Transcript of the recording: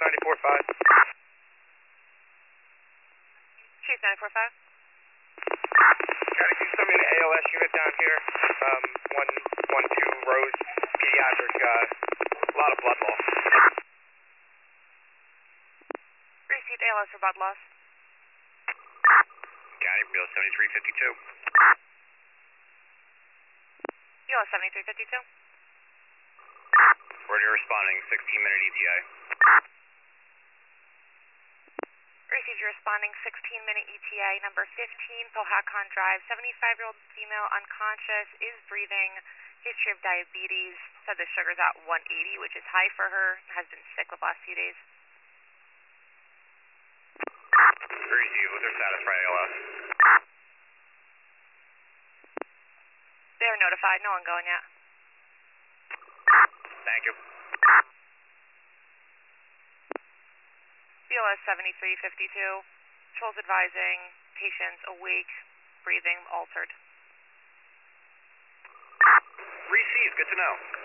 94.5. Chief 94.5. Can you send me an ALS unit down here? 112 Rose, pediatric, a lot of blood loss. Received ALS for blood loss. County, Rio 7352. BLS 7352. Roger, responding, 16-minute ETA. Received your responding 16-minute ETA, number 15, Powhatan Drive, 75-year-old female, unconscious, is breathing, history of diabetes, said the sugar's at 180, which is high for her, has been sick the last few days. Received, what's their status for ALS? They are notified, no ongoing yet. Thank you. BLS 7352, controls advising, patients awake, breathing altered. Received, good to know.